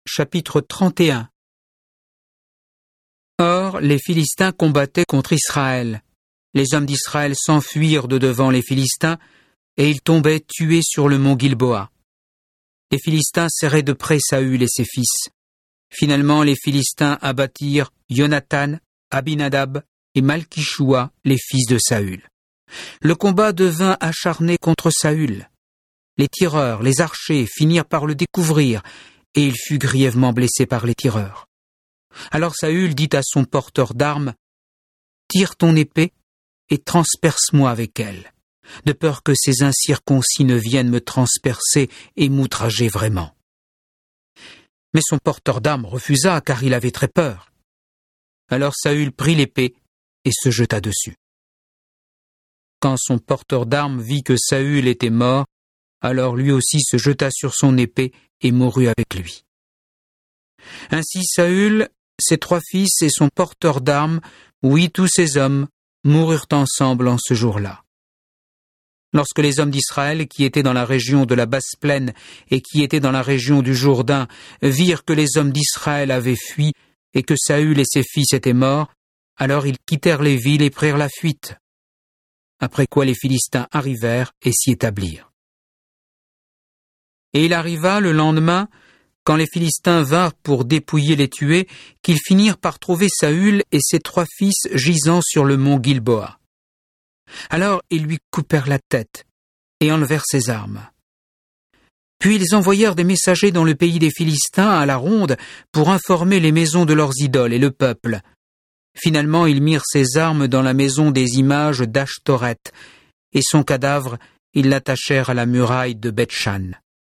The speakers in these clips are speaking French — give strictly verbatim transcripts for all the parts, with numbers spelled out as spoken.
Chapitre trente et un. Or, les Philistins combattaient contre Israël. Les hommes d'Israël s'enfuirent de devant les Philistins, et ils tombaient tués sur le mont Gilboa. Les Philistins serraient de près Saül et ses fils. Finalement, les Philistins abattirent Jonathan, Abinadab et Malkishua, les fils de Saül. Le combat devint acharné contre Saül. Les tireurs, les archers finirent par le découvrir, et il fut grièvement blessé par les tireurs. Alors Saül dit à son porteur d'armes, « Tire ton épée et transperce-moi avec elle, de peur que ces incirconcis ne viennent me transpercer et m'outrager vraiment. » Mais son porteur d'armes refusa, car il avait très peur. Alors Saül prit l'épée et se jeta dessus. Quand son porteur d'armes vit que Saül était mort, alors lui aussi se jeta sur son épée et mourut avec lui. Ainsi Saül, ses trois fils et son porteur d'armes, oui tous ses hommes, moururent ensemble en ce jour-là. Lorsque les hommes d'Israël qui étaient dans la région de la basse plaine et qui étaient dans la région du Jourdain virent que les hommes d'Israël avaient fui et que Saül et ses fils étaient morts, alors ils quittèrent les villes et prirent la fuite. Après quoi les Philistins arrivèrent et s'y établirent. Et il arriva le lendemain, quand les Philistins vinrent pour dépouiller les tués, qu'ils finirent par trouver Saül et ses trois fils gisant sur le mont Gilboa. Alors ils lui coupèrent la tête et enlevèrent ses armes. Puis ils envoyèrent des messagers dans le pays des Philistins à la ronde pour informer les maisons de leurs idoles et le peuple. Finalement ils mirent ses armes dans la maison des images d'Ashtoret, et son cadavre ils l'attachèrent à la muraille de Beth-Shan.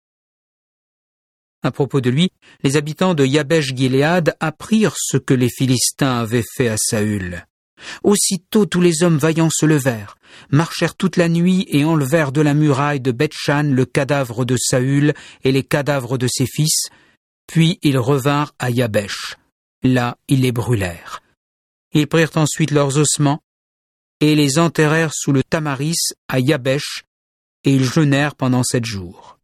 À propos de lui, les habitants de Yabesh-Gilead apprirent ce que les Philistins avaient fait à Saül. Aussitôt tous les hommes vaillants se levèrent, marchèrent toute la nuit et enlevèrent de la muraille de Beth-Shan le cadavre de Saül et les cadavres de ses fils, puis ils revinrent à Yabesh. Là, ils les brûlèrent. Ils prirent ensuite leurs ossements et les enterrèrent sous le tamaris à Yabesh, et ils jeûnèrent pendant sept jours.